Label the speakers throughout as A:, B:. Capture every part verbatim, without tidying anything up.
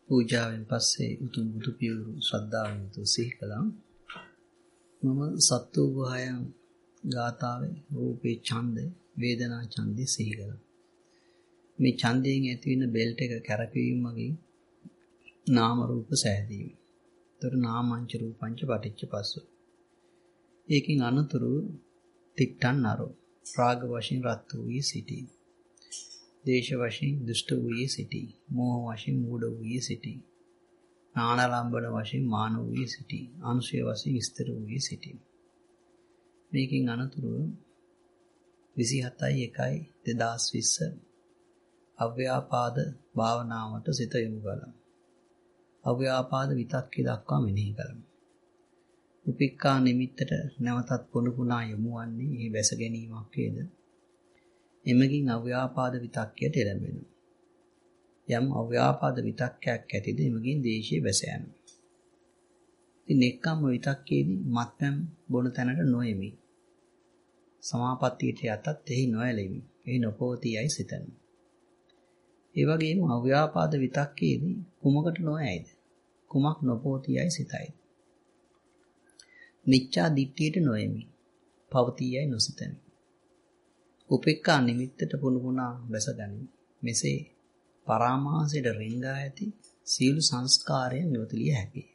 A: පූජාවෙන් පස්සේ උතුම් බුදු පියවරු ශ්‍රද්ධාවෙන් යුතුව සිහි කළා. මම සත්තු ගෝහයන් ගාථාවේ රූපේ ඡන්ද වේදනා ඡන්දේ සිහි කළා. මේ ඡන්දයෙන් ඇති වෙන බෙල්ට් එක කැරකීම වගේ නාම රූප සෑදීම. ඒතර නාමංච රූපංච පටිච්ච පස්සෝ. ඒකෙන් අනතුරු තික්ටන් නරෝ රාග වශයෙන් රත් වූයේ සිටී. දේශ වශයෙන් දුෂ්ට වූයේ සිටී. මෝහ වශයෙන් මූඩ වූයේ සිටී. නානලම්බන වශයෙන් මාන වූයේ සිටී. අනුශය වශයෙන් ස්ථිර වූයේ සිටී. මේකෙන් අනතුරු විසිහතයි එකයි දෙදාස් විස්ස අව්‍යාපාද භාවනාවට සිත යොමු කළා. අව්‍යාපාද විතක්කේ දක්වා මෙනෙහි කළා. උපේක්ඛා නිමිත්තට නැවතත් පොණු පුණා යොමු වන්නේ මේ වැස ගැනීමක් වේද? එමගින් අව්‍යාපාද විතක්කයට එළඹෙනවා. යම් අව්‍යාපාද විතක්කයක් ඇතිද එමගින් දේශයේ වැස යනවා. ඉතින් එක්කම විතක්කේදී මත්පැන් බොන තැනට නොෙමි. සමාපත්තියට යතත් එහි නොඇලෙමි. එහි නොපෝතියයි සිතනවා. ඒ වගේම අව්‍යාපාද විතක්කේදී කුමකට නොඇයිද? කුමක් නොපෝතියයි සිතයි. මිච්ඡා දිට්ඨියට නොෙමි. පවතියයි නොසිතමි. උපේක්ඛා නිමිත්තට පුනුපුනා වැසගනි. මෙසේ පරාමාසයට රිංගා ඇති සීල සංස්කාරයන් නිවතලිය හැකියි.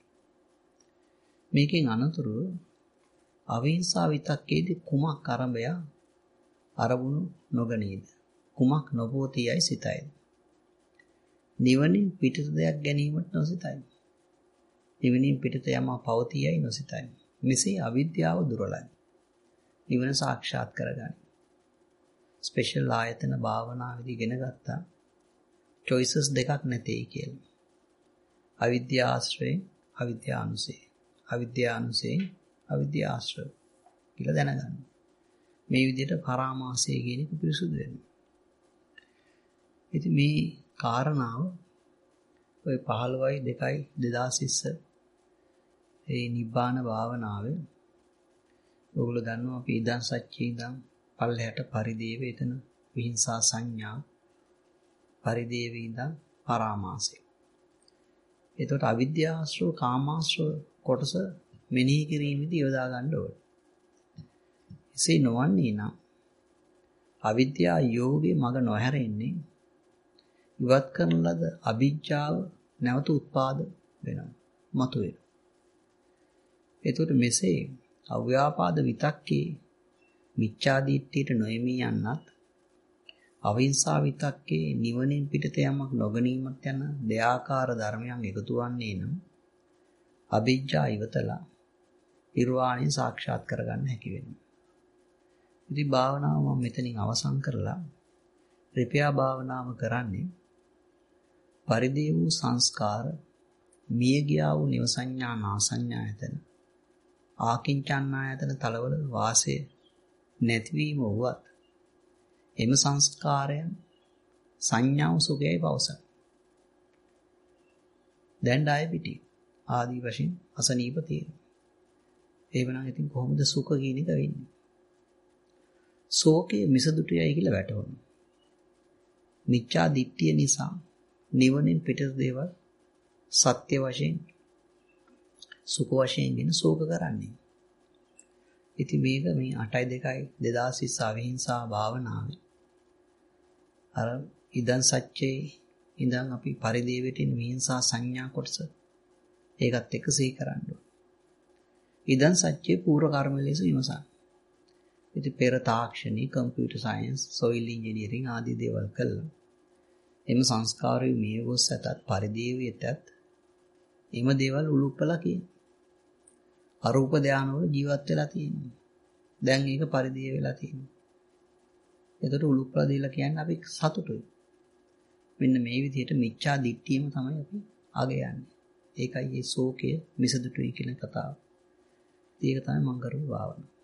A: මේකෙන් අනතුරු අවිහිංසා විතක්කේදී කුමක් ආරම්භය අරමුණු නොගනීද? කුමක් නොපෝතියයි සිතයි. නිවනින් පිටත දෙයක් ගැනීමට නොසිතයි. නිවනින් පිටත යම පවතියයි නොසිතයි. මෙසේ අවිද්‍යාව දුරලයි. නිවන සාක්ෂාත් කරගන්න. ස්පෙෂල් ආයතන භාවනාවේදී ඉගෙන ගත්තා choices දෙකක් නැtei කියලා. අවිද්‍යා ආශ්‍රය, අවිද්‍යා අනුසය. අවිද්‍යා අනුසය, අවිද්‍යා ආශ්‍රය කියලා දැනගන්න. මේ විදිහට පරාමාසය කියන එක පිරිසුදු වෙනවා. ඉතින් මේ කාරණාව ඔය පහළොවයි දෙකයි දෙදාස් විස්ස ඒ නිබ්බාන භාවනාවේ ඔයගොල්ලෝ දන්නවා අපි ඉදන් සච්චේ ඉඳන් පල්ලෙහාට පරිදේව එතන විහිංසා සංඥා පරිදේවේ ඉඳන් පරාමාසය. එතකොට අවිද්‍යාශ්‍රව කාමාශ්‍රව කොටස මෙනෙහි කිරීමේදී යොදා ගන්න ඕනේ. එසේ නොවන්නේ නම් අවිද්‍යා යෝගේ මග නොහැරෙන්නේ ඉවත් කරන ලද අවිජ්ජාව නැවත උත්පාද වෙනවා. මතුවේ. එතකොට මෙසේ අව්‍යාපාද විතක්කේ මිච්ඡා දිට්ඨියට නොෙමි යන්නත් අවිහිංසා විතක්කේ නිවනින් පිටත යමක් නොගැනීමත් යන දෙආකාර ධර්මයන් එකතු වන්නේ නම් අවිජ්ජා ඉවතලා නිර්වාණය සාක්ෂාත් කරගන්න හැකි වෙනවා. ඉතින් භාවනාව මම මෙතනින් අවසන් කරලා ත්‍රිපියා භාවනාව කරන්නේ පරිදේ වූ සංස්කාර මිය ගියා වූ නිවසඤ්ඤා නාසඤ්ඤා ඇතන ආකින්චන්නායතන තලවල වාසය නැතිවීම වුවත් එම සංස්කාරයන් සංඥාව සුඛයයි පවසන. දැන් ඩයබටික් ආදී වශයෙන් අසනීප තියෙනවා. එහෙමනම් ඉතින් කොහොමද සුඛ කියන එක වෙන්නේ? ශෝකයේ මිසදුටුයයි කියලා වැටහුණා. මිච්ඡා දිට්ඨිය නිසා නිවනින් පිටත දේවල් සත්‍ය වශයෙන් සුඛ වශයෙන් ගෙන ශෝක කරන්නේ. ඉතින් මේක මේ අටයි දෙකයි දෙදාස් විස්ස අවිහිංසා භාවනාවේ අර ඉදන් සච්චේ ඉඳන් අපි පරිදේවෙටින් විහිංසා සංඥා කොටස ඒකත් එක්ක සිහි කරන්න ඕන. ඉදන් සච්චේ පූර්ව කර්ම ලෙස විමසන්න. ඉතින් පෙර තාක්ෂණී කම්පියුටර් සයන්ස් සොයිල් ඉංජිනේරින් ආදී දේවල් කළා. එම සංස්කාරයේ මිය ගොස් ඇතත් පරිදේවියටත් එම දේවල් උලුප්පලා කියන. අරූප ධානවල ජීවත් වෙලා තියෙනවා. දැන් ඒක පරිදේව වෙලා තියෙනවා. එතකොට උලුප්පලා දීලා කියන්නේ අපි සතුටුයි. මෙන්න මේ විදිහට මිච්ඡා දිට්ඨියම තමයි අපි අගය යන්නේ. ඒකයි මේ ශෝකය මිසදුටුයි කියන කතාව. ඒක තමයි මම කරුව භාවනාව.